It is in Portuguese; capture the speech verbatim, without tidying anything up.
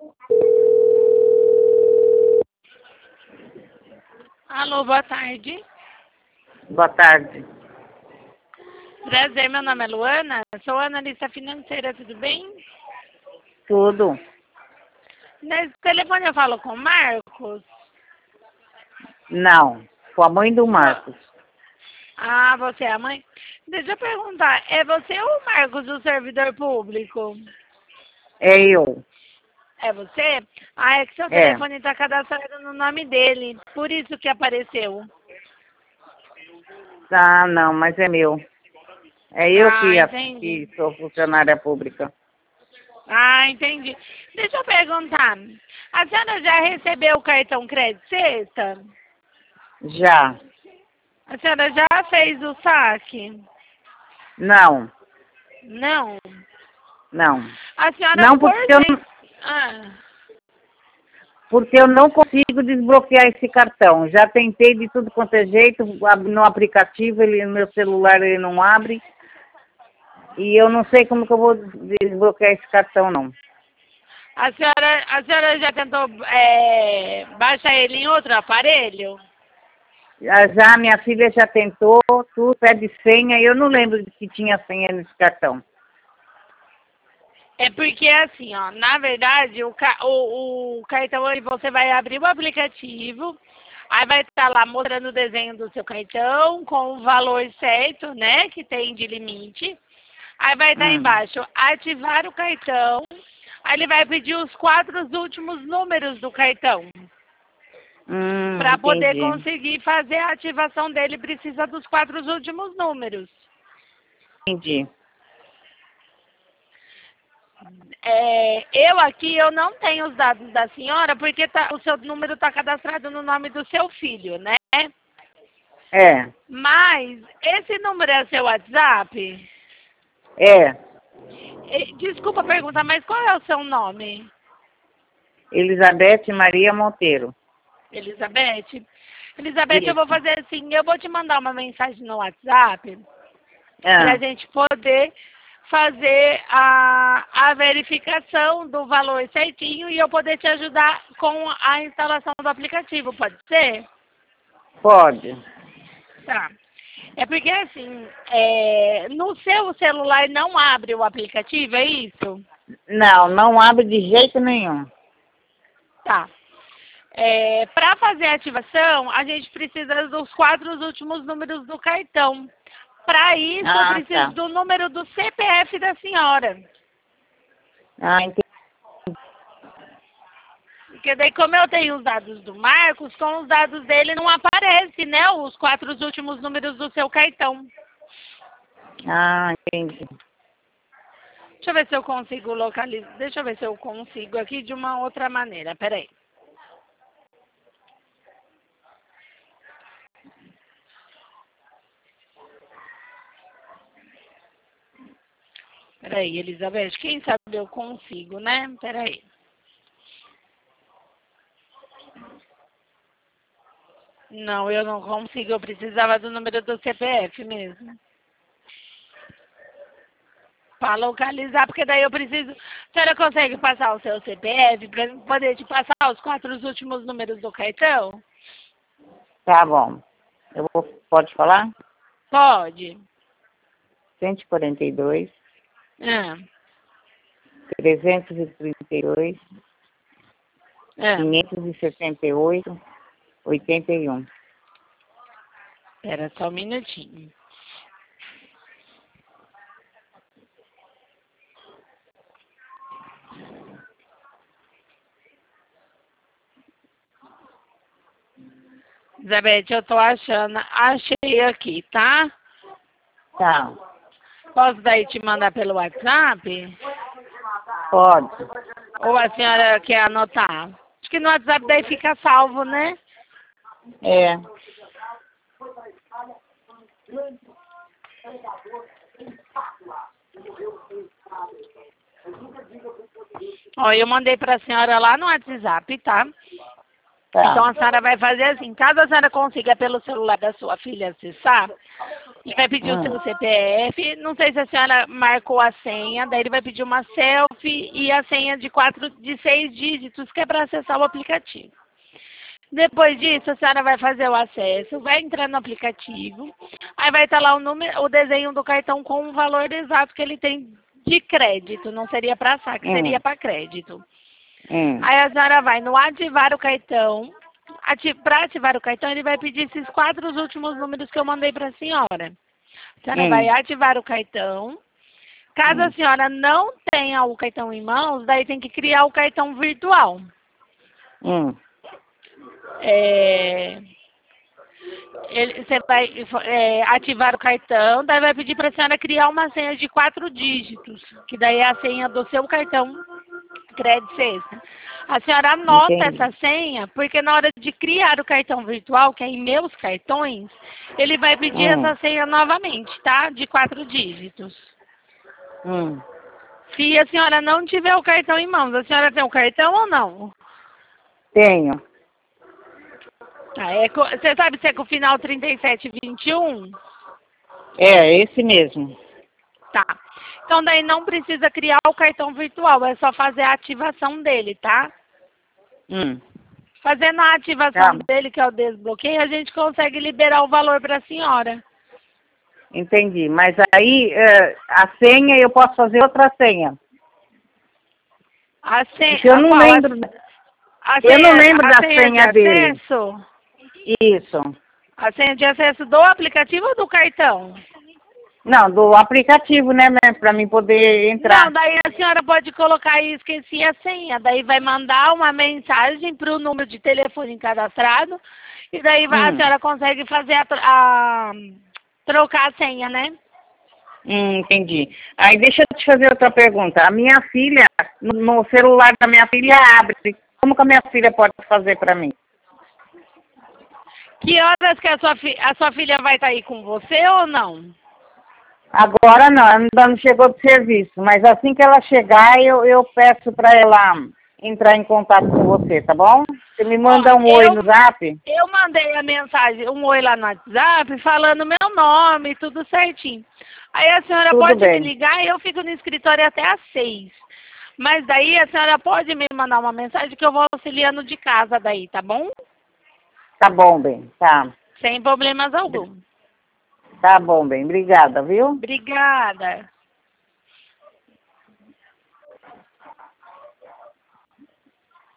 Alô, boa tarde. Boa tarde. Prazer, meu nome é Luana, sou analista financeira, tudo bem? Tudo. Nesse telefone eu falo com o Marcos? Não. Com a mãe do Marcos. Ah, você é a mãe? Deixa eu perguntar, é você ou o Marcos, o servidor público? É eu. É você? Ah, é que seu É. telefone está cadastrado no nome dele, por isso que apareceu. Ah, não, mas é meu. É eu Ah, que, entendi. que sou funcionária pública. Ah, entendi. Deixa eu perguntar, a senhora já recebeu o cartão crédito sexta? Já. A senhora já fez o saque? Não. Não. Não. A senhora, Não, por porque eu, gen- ah, porque eu não consigo desbloquear esse cartão. Já tentei de tudo quanto é jeito. No aplicativo, ele, no meu celular, ele não abre. E eu não sei como que eu vou desbloquear esse cartão, não. a senhora, a senhora já tentou é, baixar ele em outro aparelho? Já, já minha filha já tentou, tudo, pede senha, e eu não lembro de que tinha senha nesse cartão. É porque assim, ó, na verdade, o, ca- o, o cartão, ele- você vai abrir o aplicativo, aí vai estar lá mostrando o desenho do seu cartão, com o valor certo, né, que tem de limite. Aí vai estar Hum, embaixo, ativar o cartão, aí ele vai pedir os quatro últimos números do cartão. hum, Para poder entendi. conseguir fazer a ativação dele, precisa dos quatro últimos números. Entendi. É, eu aqui, eu não tenho os dados da senhora, porque tá- o seu número está cadastrado no nome do seu filho, né? É, Mas, esse número é seu WhatsApp? é. E- Desculpa perguntar, mas qual é o seu nome? Elizabeth Maria Monteiro. Elizabeth? Elizabeth, eu vou Isso. fazer assim, eu vou te mandar uma mensagem no WhatsApp para a Ah, gente poder fazer a, a verificação do valor certinho e eu poder te ajudar com a instalação do aplicativo, pode ser? pode. Tá. É porque assim, é, no seu celular não abre o aplicativo, é isso? Não, não abre de jeito nenhum. Tá. É, para fazer a ativação, a gente precisa dos quatro últimos números do cartão. Para isso, eu Ah, preciso tá. do número do C P F da senhora. Ah, entendi. Porque daí, como eu tenho os dados do Marcos, com os dados dele não aparece, né? Os quatro últimos números do seu cartão. Ah, entendi. Deixa eu ver se eu consigo localizar. Deixa eu ver se eu consigo aqui de uma outra maneira. Peraí. Peraí, Elizabeth. Quem sabe eu consigo, né? Peraí. Não, eu não consigo. Eu precisava do número do C P F mesmo. Para localizar, porque daí eu preciso. A senhora consegue passar o seu C P F para poder te passar os quatro últimos números do cartão? Tá bom. Eu vou, pode falar? Pode. cento e quarenta e dois, Ah, trezentos e trinta e dois, ah. quinhentos e sessenta e oito, oitenta e um. Espera só um minutinho. Isabeth, eu tô achando. Achei aqui, tá? Tá. Posso daí te mandar pelo WhatsApp? Pode. Ou a senhora quer anotar? Acho que no WhatsApp daí fica salvo, né? É. Ó, eu mandei pra senhora lá no WhatsApp, tá? Então Tá. a senhora vai fazer assim, caso a senhora consiga pelo celular da sua filha acessar, Ele vai pedir Hum. o seu C P F, não sei se a senhora marcou a senha, daí ele vai pedir uma selfie e a senha de quatro, de seis dígitos, que é para acessar o aplicativo. Depois disso, a senhora vai fazer o acesso, vai entrar no aplicativo, aí vai estar lá o, número, o desenho do cartão com o valor exato que ele tem de crédito, não seria para saque, Hum. seria para crédito. Hum. Aí a senhora vai no ativar o cartão. Ati para ativar o cartão, ele vai pedir esses quatro últimos números que eu mandei para a senhora. A senhora Hum. vai ativar o cartão. Caso Hum. a senhora não tenha o cartão em mãos, daí tem que criar o cartão virtual. Hum. É... Ele, você vai é, ativar o cartão, daí vai pedir para a senhora criar uma senha de quatro dígitos, que daí é a senha do seu cartão crédito extra. A senhora anota Entendi. essa senha, porque na hora de criar o cartão virtual, que é em meus cartões, ele vai pedir Hum. essa senha novamente, tá? De quatro dígitos. Hum. Se a senhora não tiver o cartão em mãos, a senhora tem o cartão ou não? Tenho. Tá, é, co- você sabe se é com o final trinta e sete vinte e um? É, esse mesmo. Tá. Então daí não precisa criar o cartão virtual, é só fazer a ativação dele, tá? Hum. Fazendo a ativação Tá. dele, que é o desbloqueio, a gente consegue liberar o valor para a senhora. Entendi. Mas aí, eh, a senha, eu posso fazer outra senha. A senha, Porque eu não qual? lembro. A, a Eu não senha- lembro a da senha senha de dele. acesso? Isso. A senha de acesso do aplicativo ou do cartão? Não, do aplicativo, né, para mim poder entrar. Não, daí a senhora pode colocar aí, esqueci a senha. Daí vai mandar uma mensagem para o número de telefone cadastrado. E daí vai- a Hum. senhora consegue fazer a, tro- a- trocar a senha, né? Hum, entendi. Aí deixa eu te fazer outra pergunta. A minha filha, no, no celular da minha filha abre. Como que a minha filha pode fazer para mim? Que horas que a sua, fi- a sua filha vai estar aí com você ou não? Agora não, ela ainda não chegou do serviço, mas assim que ela chegar, eu, eu peço para ela entrar em contato com você, tá bom? Você me manda Ó, um oi eu- no zap? Eu mandei a mensagem, um oi lá no WhatsApp, falando meu nome, tudo certinho. Aí a senhora Tudo pode bem. me ligar e eu fico no escritório até às seis. Mas daí a senhora pode me mandar uma mensagem que eu vou auxiliando de casa daí, tá bom? Tá bom, bem, tá. Sem problemas algum. Tá bom, bem. Obrigada, viu? Obrigada.